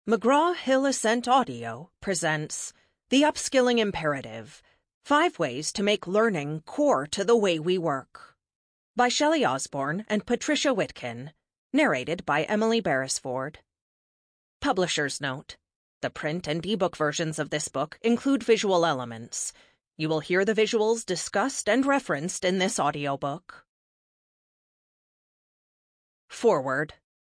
McGraw-Hill Ascent Audio presents The Upskilling Imperative, 5 Ways to Make Learning Core to the Way We Work, by Shelley Osborne and Patricia Witkin, narrated by Emily Beresford. Publisher's note: the print and ebook versions of this book include visual elements. You will hear the visuals discussed and referenced in this audiobook. Forward.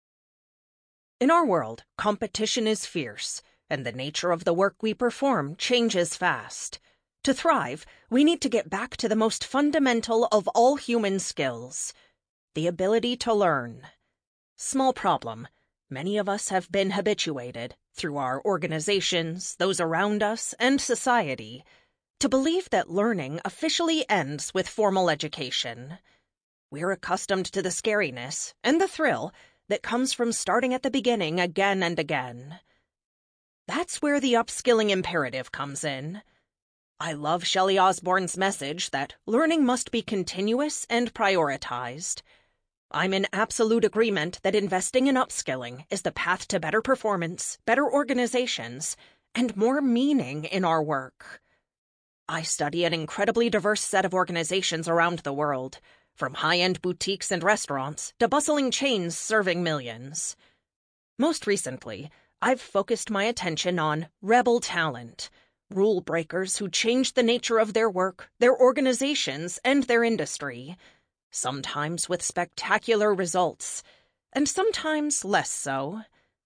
In our world, competition is fierce, and the nature of the work we perform changes fast. To thrive, we need to get back to the most fundamental of all human skills: the ability to learn. Small problem. Many of us have been habituated, through our organizations, those around us, and society, to believe that learning officially ends with formal education. We're accustomed to the scariness and the thrill that comes from starting at the beginning again and again. That's where the upskilling imperative comes in. I love Shelley Osborne's message that learning must be continuous and prioritized. I'm in absolute agreement that investing in upskilling is the path to better performance, better organizations, and more meaning in our work. I study an incredibly diverse set of organizations around the world, from high-end boutiques and restaurants to bustling chains serving millions. Most recently, I've focused my attention on rebel talent, rule breakers who change the nature of their work, their organizations, and their industry, sometimes with spectacular results, and sometimes less so.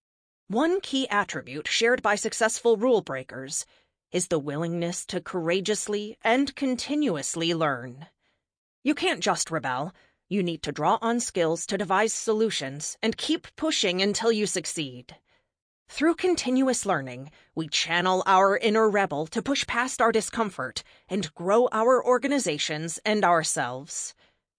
One key attribute shared by successful rule breakers is the willingness to courageously and continuously learn. You can't just rebel. You need to draw on skills to devise solutions and keep pushing until you succeed. Through continuous learning, we channel our inner rebel to push past our discomfort and grow our organizations and ourselves.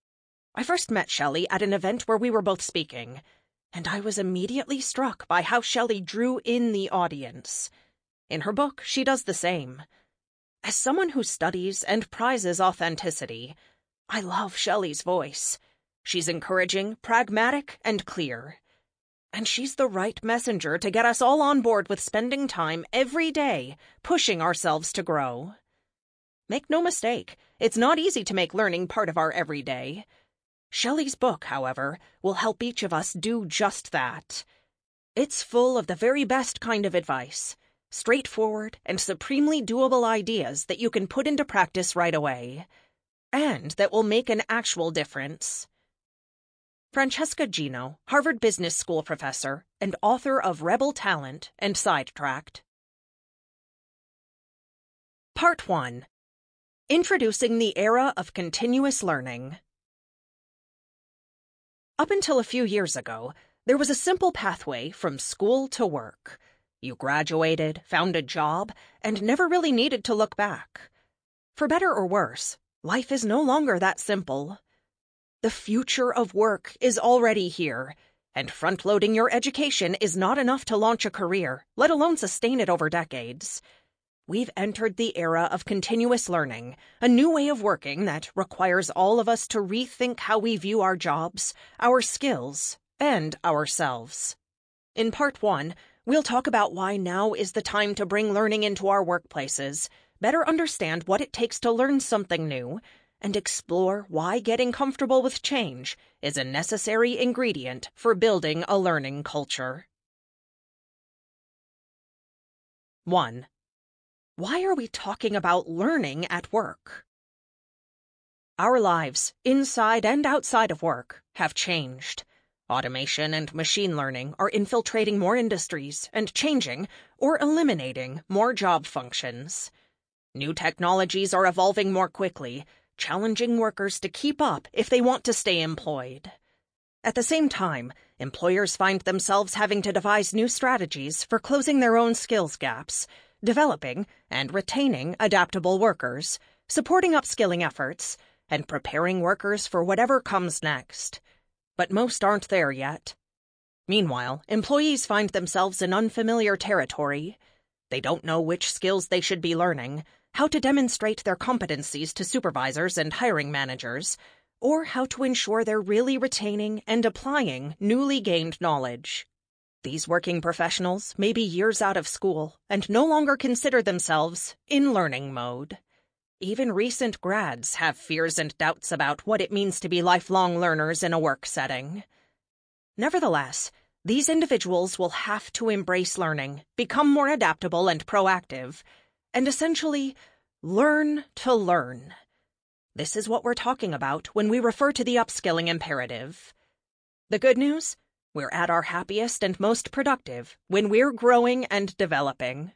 I first met Shelley at an event where we were both speaking, and I was immediately struck by how Shelley drew in the audience. In her book, she does the same. As someone who studies and prizes authenticity, I love Shelley's voice. She's encouraging, pragmatic, and clear. And she's the right messenger to get us all on board with spending time every day pushing ourselves to grow. Make no mistake, it's not easy to make learning part of our everyday. Shelley's book, however, will help each of us do just that. It's full of the very best kind of advice, straightforward and supremely doable ideas that you can put into practice right away, and that will make an actual difference. Francesca Gino, Harvard Business School professor and author of Rebel Talent and Sidetracked. Part 1. Introducing the Era of Continuous Learning. Up until a few years ago, there was a simple pathway from school to work. You graduated, found a job, and never really needed to look back. For better or worse, life is no longer that simple. The future of work is already here, and front-loading your education is not enough to launch a career, let alone sustain it over decades. We've entered the era of continuous learning, a new way of working that requires all of us to rethink how we view our jobs, our skills, and ourselves. In Part 1, we'll talk about why now is the time to bring learning into our workplaces, better understand what it takes to learn something new, and explore why getting comfortable with change is a necessary ingredient for building a learning culture. 1. Why are we talking about learning at work? Our lives, inside and outside of work, have changed. Automation and machine learning are infiltrating more industries and changing or eliminating more job functions. New technologies are evolving more quickly, challenging workers to keep up if they want to stay employed. At the same time, employers find themselves having to devise new strategies for closing their own skills gaps, developing and retaining adaptable workers, supporting upskilling efforts, and preparing workers for whatever comes next. But most aren't there yet. Meanwhile, employees find themselves in unfamiliar territory. They don't know which skills they should be learning, how to demonstrate their competencies to supervisors and hiring managers, or how to ensure they're really retaining and applying newly gained knowledge. These working professionals may be years out of school and no longer consider themselves in learning mode. Even recent grads have fears and doubts about what it means to be lifelong learners in a work setting. Nevertheless, these individuals will have to embrace learning, become more adaptable and proactive, and essentially learn to learn. This is what we're talking about when we refer to the upskilling imperative. The good news? We're at our happiest and most productive when we're growing and developing.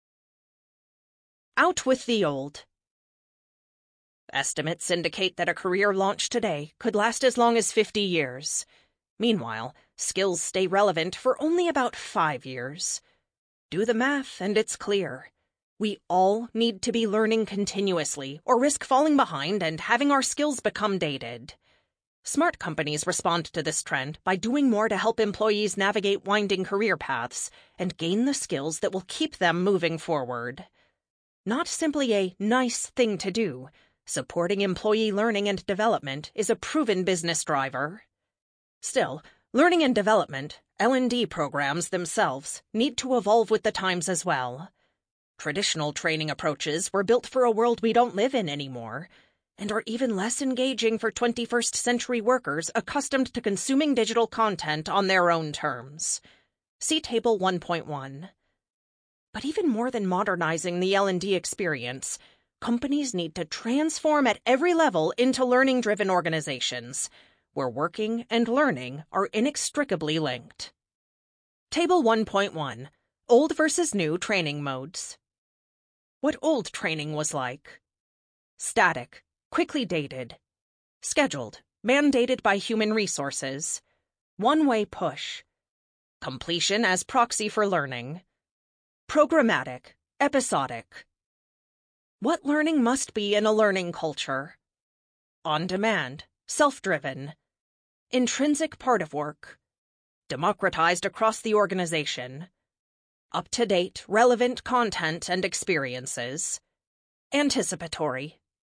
Out with the old. Estimates indicate that a career launched today could last as long as 50 years. Meanwhile, skills stay relevant for only about 5 years. Do the math and it's clear. We all need to be learning continuously or risk falling behind and having our skills become dated. Smart companies respond to this trend by doing more to help employees navigate winding career paths and gain the skills that will keep them moving forward. Not simply a nice thing to do, supporting employee learning and development is a proven business driver. Still, learning and development, L&D programs themselves, need to evolve with the times as well. Traditional training approaches were built for a world we don't live in anymore, and are even less engaging for 21st century workers accustomed to consuming digital content on their own terms. See Table 1.1. But even more than modernizing the L&D experience, companies need to transform at every level into learning-driven organizations, where working and learning are inextricably linked. Table 1.1. Old versus new training modes. What old training was like. Static. Quickly dated. Scheduled, mandated by human resources. One-way push. Completion as proxy for learning. Programmatic, episodic. What learning must be in a learning culture? On-demand, self-driven. Intrinsic part of work. Democratized across the organization. Up-to-date, relevant content and experiences. Anticipatory.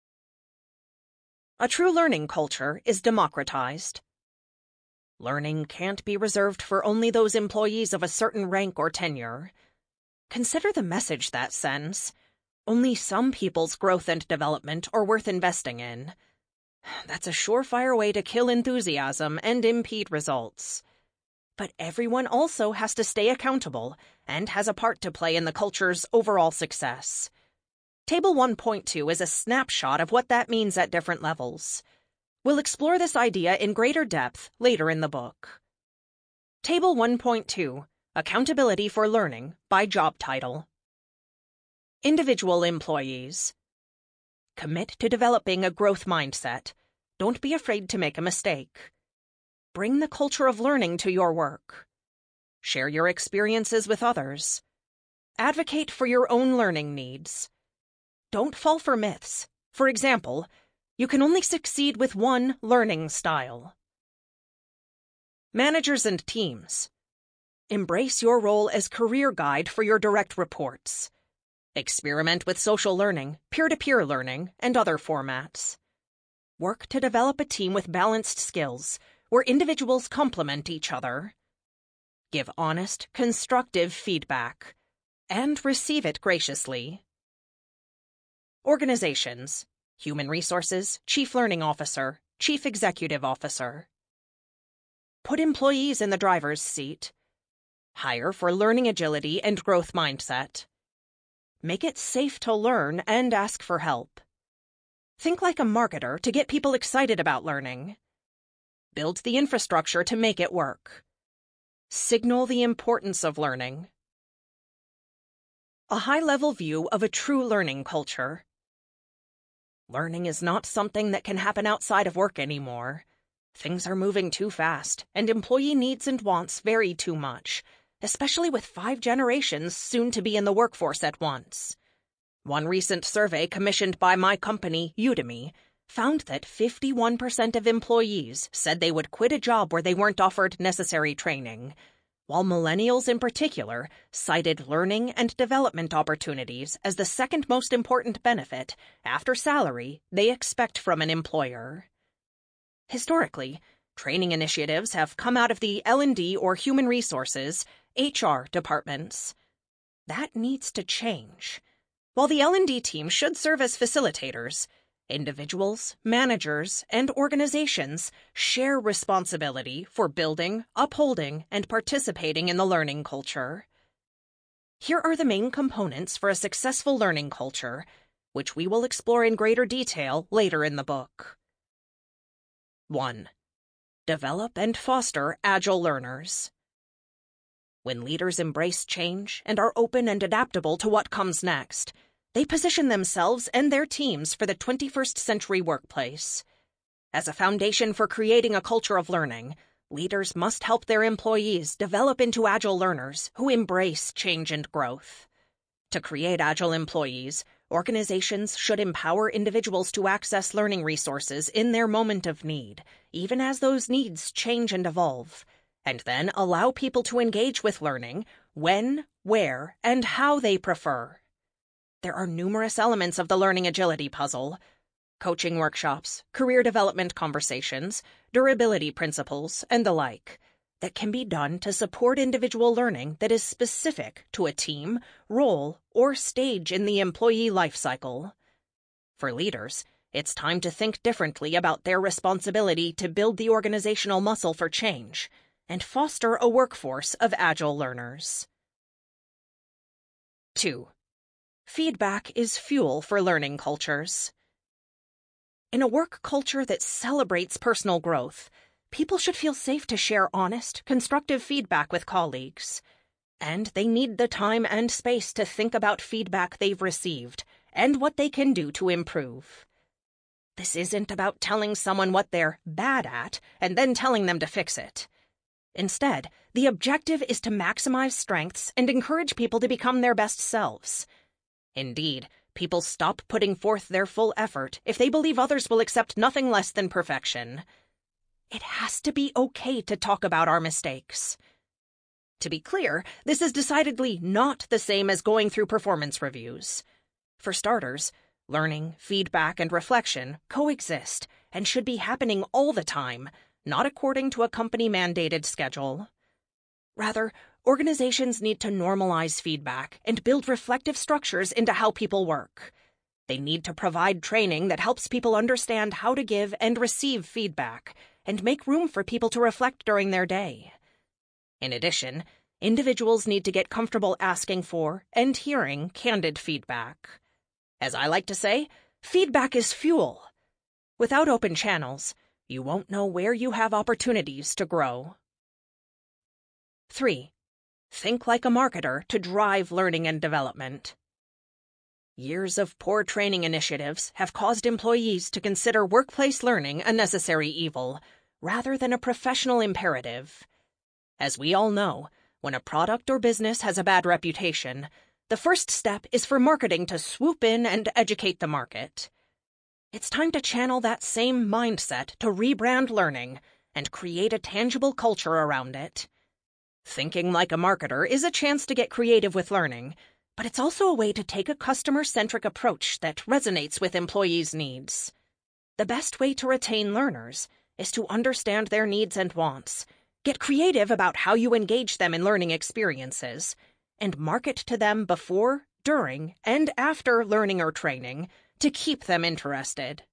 A true learning culture is democratized. Learning can't be reserved for only those employees of a certain rank or tenure. Consider the message that sends. Only some people's growth and development are worth investing in. That's a surefire way to kill enthusiasm and impede results. But everyone also has to stay accountable and has a part to play in the culture's overall success. Table 1.2 is a snapshot of what that means at different levels. We'll explore this idea in greater depth later in the book. Table 1.2, Accountability for Learning by Job Title. Individual employees. Commit to developing a growth mindset. Don't be afraid to make a mistake. Bring the culture of learning to your work. Share your experiences with others. Advocate for your own learning needs. Don't fall for myths. For example, you can only succeed with one learning style. Managers and teams. Embrace your role as career guide for your direct reports. Experiment with social learning, peer-to-peer learning, and other formats. Work to develop a team with balanced skills, where individuals complement each other. Give honest, constructive feedback, and receive it graciously. Organizations. Human Resources, Chief Learning Officer, Chief Executive Officer. Put employees in the driver's seat. Hire for learning agility and growth mindset. Make it safe to learn and ask for help. Think like a marketer to get people excited about learning. Build the infrastructure to make it work. Signal the importance of learning. A high-level view of a true learning culture. Learning is not something that can happen outside of work anymore. Things are moving too fast, and employee needs and wants vary too much, especially with 5 generations soon to be in the workforce at once. One recent survey commissioned by my company, Udemy, found that 51% of employees said they would quit a job where they weren't offered necessary training, while millennials in particular cited learning and development opportunities as the second most important benefit, after salary, they expect from an employer. Historically, training initiatives have come out of the L&D or human resources HR departments. That needs to change. While the L&D team should serve as facilitators, individuals, managers, and organizations share responsibility for building, upholding, and participating in the learning culture. Here are the main components for a successful learning culture, which we will explore in greater detail later in the book. 1. Develop and foster agile learners. When leaders embrace change and are open and adaptable to what comes next, they position themselves and their teams for the 21st century workplace. As a foundation for creating a culture of learning, leaders must help their employees develop into agile learners who embrace change and growth. To create agile employees, organizations should empower individuals to access learning resources in their moment of need, even as those needs change and evolve, and then allow people to engage with learning when, where, and how they prefer. There are numerous elements of the learning agility puzzle: coaching workshops, career development conversations, durability principles, and the like, that can be done to support individual learning that is specific to a team, role, or stage in the employee life cycle. For leaders, it's time to think differently about their responsibility to build the organizational muscle for change and foster a workforce of agile learners. 2. Feedback is fuel for learning cultures. In a work culture that celebrates personal growth, people should feel safe to share honest, constructive feedback with colleagues. And they need the time and space to think about feedback they've received and what they can do to improve. This isn't about telling someone what they're bad at and then telling them to fix it. Instead, the objective is to maximize strengths and encourage people to become their best selves. Indeed, people stop putting forth their full effort if they believe others will accept nothing less than perfection. It has to be okay to talk about our mistakes. To be clear, this is decidedly not the same as going through performance reviews. For starters, learning, feedback, and reflection coexist and should be happening all the time, not according to a company-mandated schedule. Rather, organizations need to normalize feedback and build reflective structures into how people work. They need to provide training that helps people understand how to give and receive feedback, and make room for people to reflect during their day. In addition, individuals need to get comfortable asking for and hearing candid feedback. As I like to say, feedback is fuel. Without open channels, you won't know where you have opportunities to grow. 3. Think like a marketer to drive learning and development. Years of poor training initiatives have caused employees to consider workplace learning a necessary evil, rather than a professional imperative. As we all know, when a product or business has a bad reputation, the first step is for marketing to swoop in and educate the market. It's time to channel that same mindset to rebrand learning and create a tangible culture around it. Thinking like a marketer is a chance to get creative with learning, but it's also a way to take a customer-centric approach that resonates with employees' needs. The best way to retain learners is to understand their needs and wants, get creative about how you engage them in learning experiences, and market to them before, during, and after learning or training to keep them interested.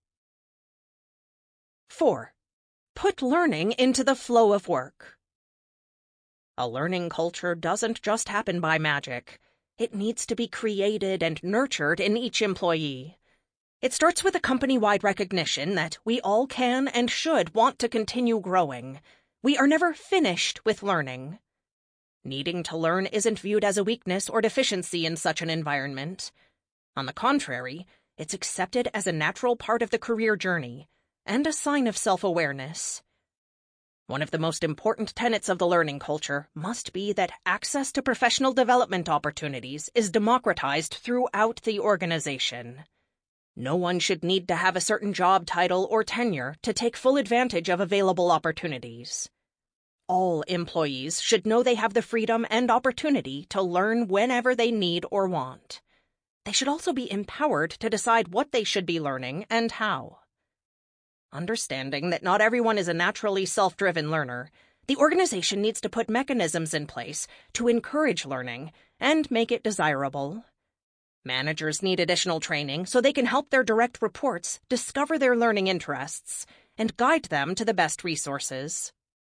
4. Put learning into the flow of work. A learning culture doesn't just happen by magic. It needs to be created and nurtured in each employee. It starts with a company-wide recognition that we all can and should want to continue growing. We are never finished with learning. Needing to learn isn't viewed as a weakness or deficiency in such an environment. On the contrary, it's accepted as a natural part of the career journey and a sign of self-awareness. One of the most important tenets of the learning culture must be that access to professional development opportunities is democratized throughout the organization. No one should need to have a certain job title or tenure to take full advantage of available opportunities. All employees should know they have the freedom and opportunity to learn whenever they need or want. They should also be empowered to decide what they should be learning and how. Understanding that not everyone is a naturally self-driven learner, The organization needs to put mechanisms in place to encourage learning and make it desirable. Managers need additional training so they can help their direct reports discover their learning interests and guide them to the best resources.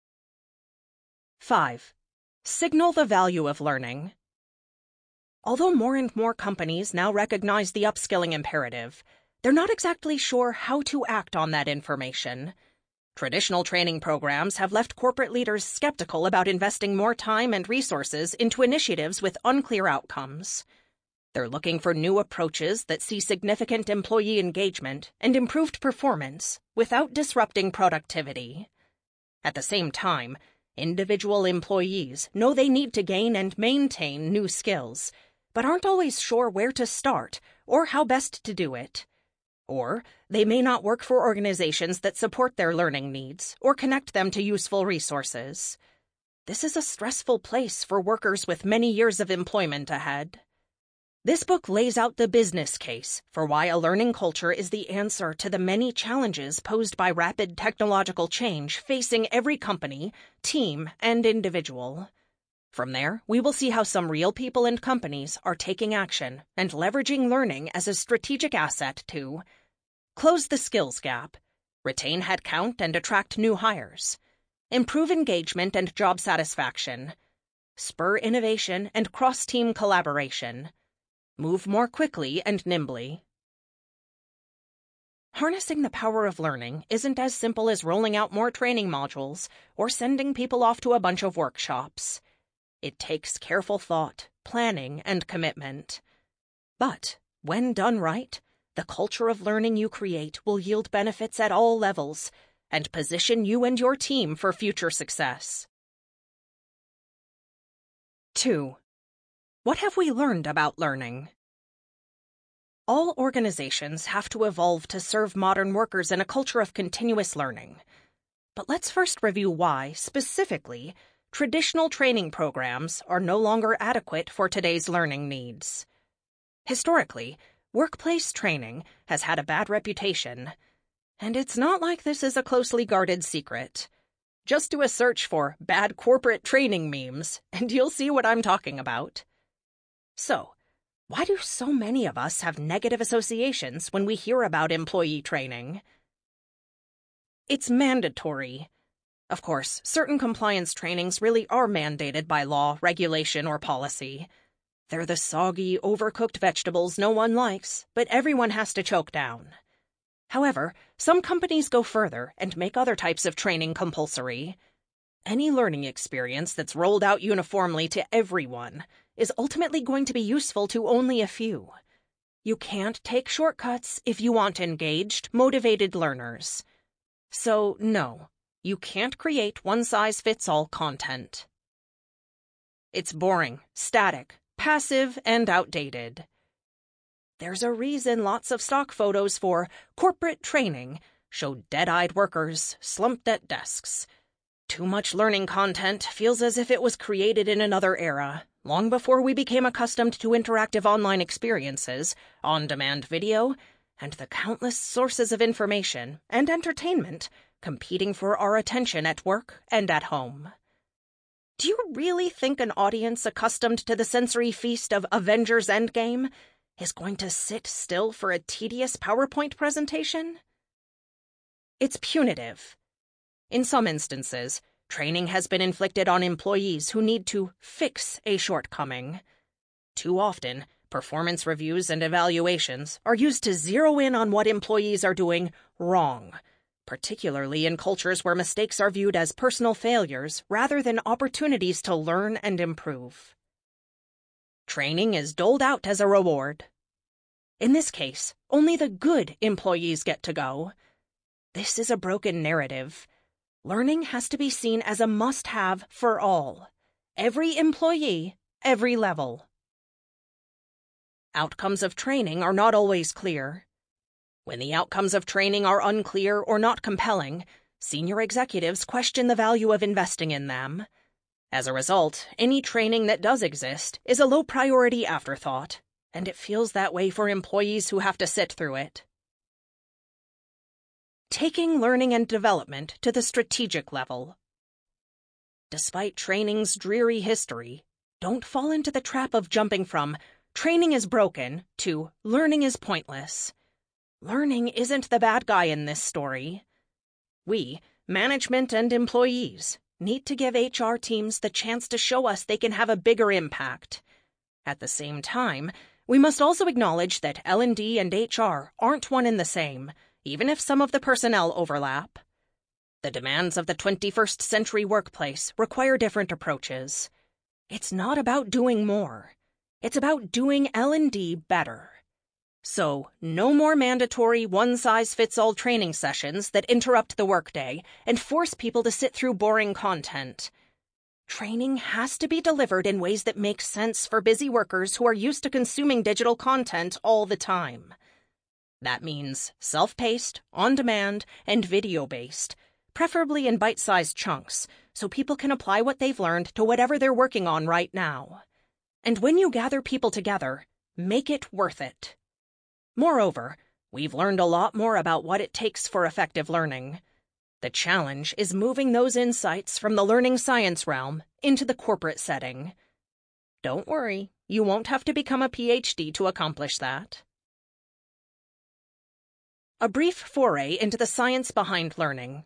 5. Signal the value of learning. Although more and more companies now recognize the upskilling imperative, they're not exactly sure how to act on that information. Traditional training programs have left corporate leaders skeptical about investing more time and resources into initiatives with unclear outcomes. They're looking for new approaches that see significant employee engagement and improved performance without disrupting productivity. At the same time, individual employees know they need to gain and maintain new skills, but aren't always sure where to start or how best to do it. Or they may not work for organizations that support their learning needs or connect them to useful resources. This is a stressful place for workers with many years of employment ahead. This book lays out the business case for why a learning culture is the answer to the many challenges posed by rapid technological change facing every company, team, and individual. From there, we will see how some real people and companies are taking action and leveraging learning as a strategic asset to close the skills gap, retain headcount and attract new hires, improve engagement and job satisfaction, spur innovation and cross-team collaboration, move more quickly and nimbly. Harnessing the power of learning isn't as simple as rolling out more training modules or sending people off to a bunch of workshops. It takes careful thought, planning, and commitment. But, when done right, the culture of learning you create will yield benefits at all levels and position you and your team for future success. 2. What have we learned about learning? All organizations have to evolve to serve modern workers in a culture of continuous learning. But let's first review why, specifically, traditional training programs are no longer adequate for today's learning needs. Historically, workplace training has had a bad reputation, and it's not like this is a closely guarded secret. Just do a search for bad corporate training memes, and you'll see what I'm talking about. So, why do so many of us have negative associations when we hear about employee training? It's mandatory. Of course, certain compliance trainings really are mandated by law, regulation, or policy. They're the soggy, overcooked vegetables no one likes, but everyone has to choke down. However, some companies go further and make other types of training compulsory. Any learning experience that's rolled out uniformly to everyone is ultimately going to be useful to only a few. You can't take shortcuts if you want engaged, motivated learners. So, no, you can't create one-size-fits-all content. It's boring, static, passive, and outdated. There's a reason lots of stock photos for corporate training show dead-eyed workers slumped at desks. Too much learning content feels as if it was created in another era, long before we became accustomed to interactive online experiences, on-demand video, and the countless sources of information and entertainment competing for our attention at work and at home. Do you really think an audience accustomed to the sensory feast of Avengers Endgame is going to sit still for a tedious PowerPoint presentation? It's punitive. In some instances, training has been inflicted on employees who need to fix a shortcoming. Too often, performance reviews and evaluations are used to zero in on what employees are doing wrong, particularly in cultures where mistakes are viewed as personal failures rather than opportunities to learn and improve. Training is doled out as a reward. In this case, only the good employees get to go. This is a broken narrative. Learning has to be seen as a must-have for all. Every employee, every level. Outcomes of training are not always clear. When the outcomes of training are unclear or not compelling, senior executives question the value of investing in them. As a result, any training that does exist is a low-priority afterthought, and it feels that way for employees who have to sit through it. Taking learning and development to the strategic level. Despite training's dreary history, don't fall into the trap of jumping from "training is broken" to "learning is pointless." Learning isn't the bad guy in this story. We, management and employees, need to give HR teams the chance to show us they can have a bigger impact. At the same time, we must also acknowledge that L&D and HR aren't one and the same, even if some of the personnel overlap. The demands of the 21st century workplace require different approaches. It's not about doing more. It's about doing L&D better. So, no more mandatory one-size-fits-all training sessions that interrupt the workday and force people to sit through boring content. Training has to be delivered in ways that make sense for busy workers who are used to consuming digital content all the time. That means self-paced, on-demand, and video-based, preferably in bite-sized chunks, so people can apply what they've learned to whatever they're working on right now. And when you gather people together, make it worth it. Moreover, we've learned a lot more about what it takes for effective learning. The challenge is moving those insights from the learning science realm into the corporate setting. Don't worry, you won't have to become a PhD to accomplish that. A brief foray into the science behind learning.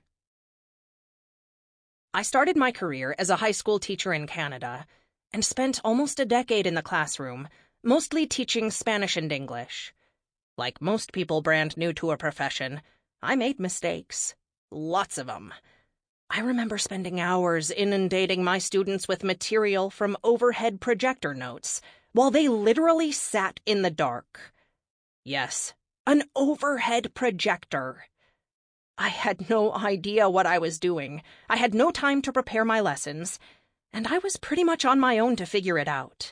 I started my career as a high school teacher in Canada and spent almost a decade in the classroom, mostly teaching Spanish and English. Like most people brand new to a profession, I made mistakes. Lots of them. I remember spending hours inundating my students with material from overhead projector notes while they literally sat in the dark. Yes, an overhead projector. I had no idea what I was doing. I had no time to prepare my lessons, and I was pretty much on my own to figure it out.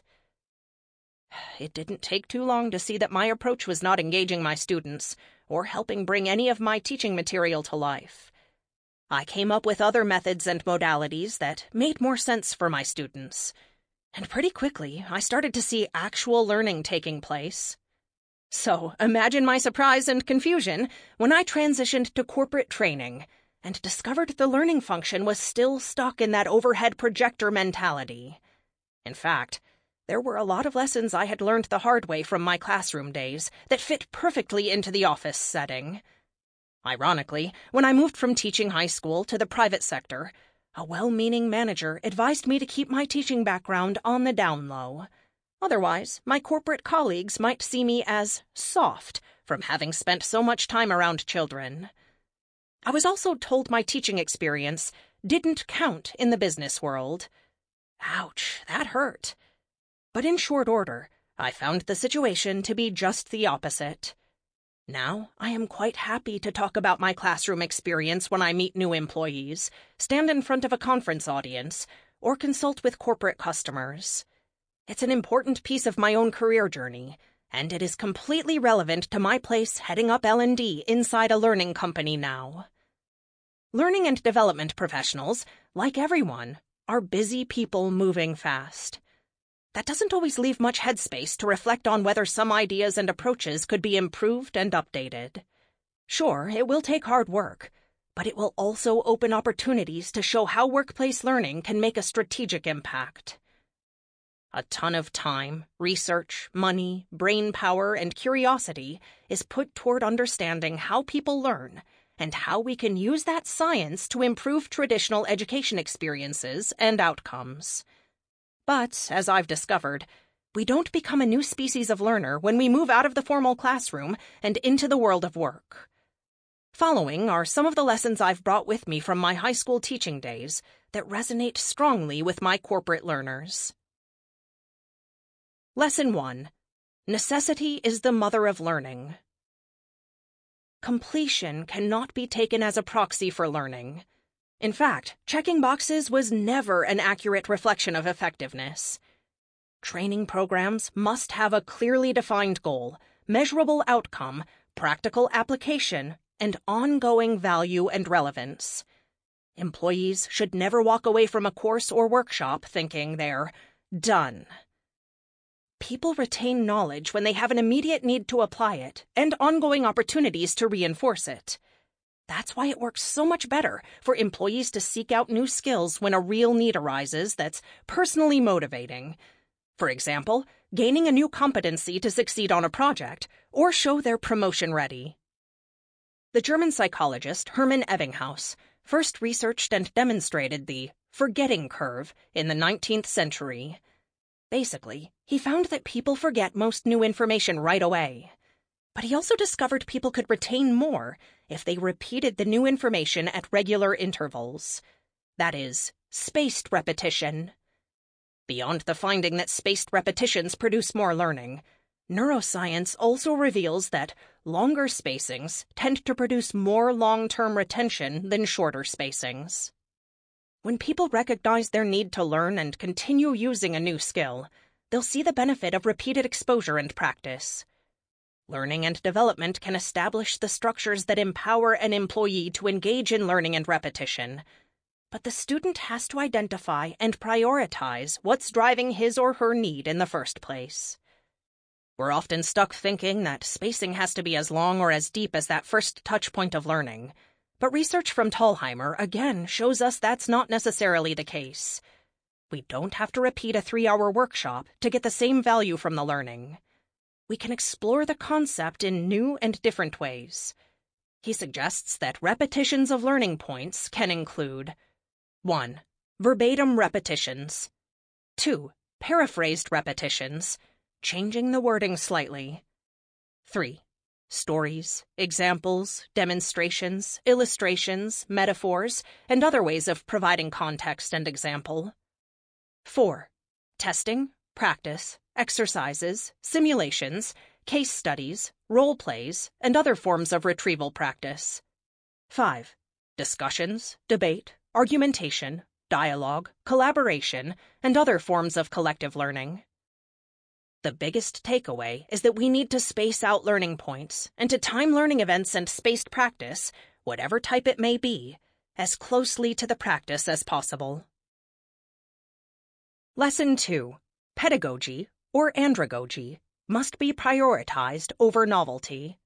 It didn't take too long to see that my approach was not engaging my students or helping bring any of my teaching material to life. I came up with other methods and modalities that made more sense for my students, and pretty quickly I started to see actual learning taking place. So imagine my surprise and confusion when I transitioned to corporate training and discovered the learning function was still stuck in that overhead projector mentality. In fact, there were a lot of lessons I had learned the hard way from my classroom days that fit perfectly into the office setting. Ironically, when I moved from teaching high school to the private sector, a well-meaning manager advised me to keep my teaching background on the down low. Otherwise, my corporate colleagues might see me as soft from having spent so much time around children. I was also told my teaching experience didn't count in the business world. Ouch, that hurt. But in short order, I found the situation to be just the opposite. Now, I am quite happy to talk about my classroom experience when I meet new employees, stand in front of a conference audience, or consult with corporate customers. It's an important piece of my own career journey, and it is completely relevant to my place heading up L&D inside a learning company now. Learning and development professionals, like everyone, are busy people moving fast. That doesn't always leave much headspace to reflect on whether some ideas and approaches could be improved and updated. Sure, it will take hard work, but it will also open opportunities to show how workplace learning can make a strategic impact. A ton of time, research, money, brain power, and curiosity is put toward understanding how people learn and how we can use that science to improve traditional education experiences and outcomes. But, as I've discovered, we don't become a new species of learner when we move out of the formal classroom and into the world of work. Following are some of the lessons I've brought with me from my high school teaching days that resonate strongly with my corporate learners. Lesson 1. Necessity is the mother of learning. Completion cannot be taken as a proxy for learning. In fact, checking boxes was never an accurate reflection of effectiveness. Training programs must have a clearly defined goal, measurable outcome, practical application, and ongoing value and relevance. Employees should never walk away from a course or workshop thinking they're done. People retain knowledge when they have an immediate need to apply it and ongoing opportunities to reinforce it. That's why it works so much better for employees to seek out new skills when a real need arises that's personally motivating. For example, gaining a new competency to succeed on a project or show they're promotion ready. The German psychologist Hermann Ebbinghaus first researched and demonstrated the forgetting curve in the 19th century. Basically, he found that people forget most new information right away. But he also discovered people could retain more if they repeated the new information at regular intervals. That is, spaced repetition. Beyond the finding that spaced repetitions produce more learning, neuroscience also reveals that longer spacings tend to produce more long-term retention than shorter spacings. When people recognize their need to learn and continue using a new skill, they'll see the benefit of repeated exposure and practice. Learning and development can establish the structures that empower an employee to engage in learning and repetition. But the student has to identify and prioritize what's driving his or her need in the first place. We're often stuck thinking that spacing has to be as long or as deep as that first touch point of learning. But research from Thalheimer again shows us that's not necessarily the case. We don't have to repeat a 3-hour workshop to get the same value from the learning. We can explore the concept in new and different ways. He suggests that repetitions of learning points can include 1. Verbatim repetitions. 2. Paraphrased repetitions, changing the wording slightly. 3. Stories, examples, demonstrations, illustrations, metaphors, and other ways of providing context and example. 4. Testing, practice, exercises, simulations, case studies, role plays, and other forms of retrieval practice. 5. Discussions, debate, argumentation, dialogue, collaboration, and other forms of collective learning. The biggest takeaway is that we need to space out learning points and to time learning events and spaced practice, whatever type it may be, as closely to the practice as possible. Lesson 2. Pedagogy, or andragogy, must be prioritized over novelty.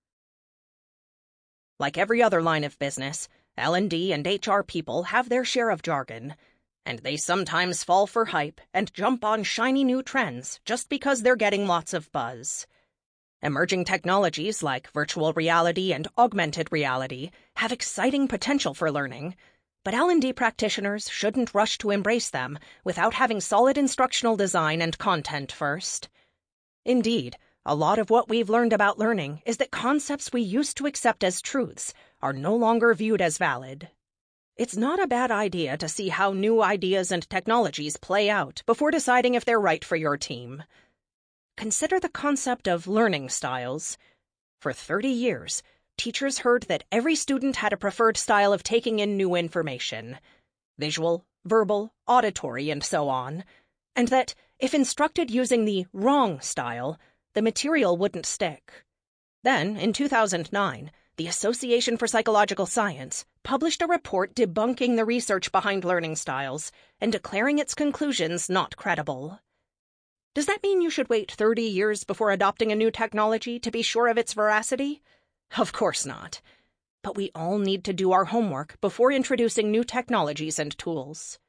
Like every other line of business, L&D and HR people have their share of jargon, and they sometimes fall for hype and jump on shiny new trends just because they're getting lots of buzz. Emerging technologies like virtual reality and augmented reality have exciting potential for learning, but L&D practitioners shouldn't rush to embrace them without having solid instructional design and content first. Indeed, a lot of what we've learned about learning is that concepts we used to accept as truths are no longer viewed as valid. It's not a bad idea to see how new ideas and technologies play out before deciding if they're right for your team. Consider the concept of learning styles. For 30 years, teachers heard that every student had a preferred style of taking in new information, visual, verbal, auditory, and so on, and that if instructed using the wrong style, the material wouldn't stick. Then, in 2009, the Association for Psychological Science published a report debunking the research behind learning styles and declaring its conclusions not credible. Does that mean you should wait 30 years before adopting a new technology to be sure of its veracity? Of course not. But we all need to do our homework before introducing new technologies and tools.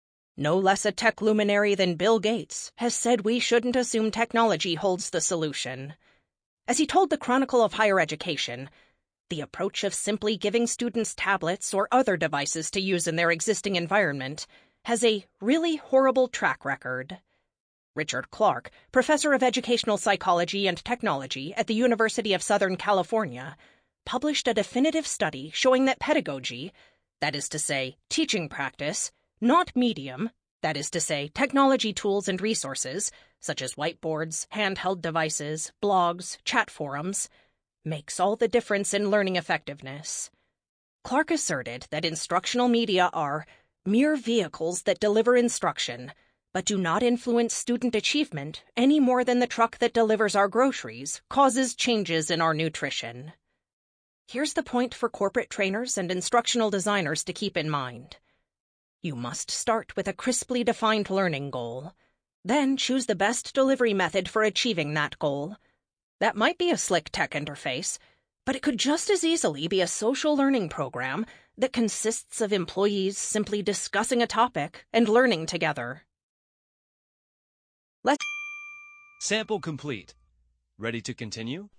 No less a tech luminary than Bill Gates has said we shouldn't assume technology holds the solution. As he told the Chronicle of Higher Education, the approach of simply giving students tablets or other devices to use in their existing environment has a really horrible track record. Richard Clark, professor of educational psychology and technology at the University of Southern California, published a definitive study showing that pedagogy, that is to say, teaching practice, not medium, that is to say, technology tools and resources, such as whiteboards, handheld devices, blogs, chat forums, makes all the difference in learning effectiveness. Clark asserted that instructional media are mere vehicles that deliver instruction, but do not influence student achievement any more than the truck that delivers our groceries causes changes in our nutrition. Here's the point for corporate trainers and instructional designers to keep in mind. You must start with a crisply defined learning goal. Then choose the best delivery method for achieving that goal. That might be a slick tech interface, But it could just as easily be a social learning program that consists of employees simply discussing a topic and learning together. Sample complete. Ready to continue?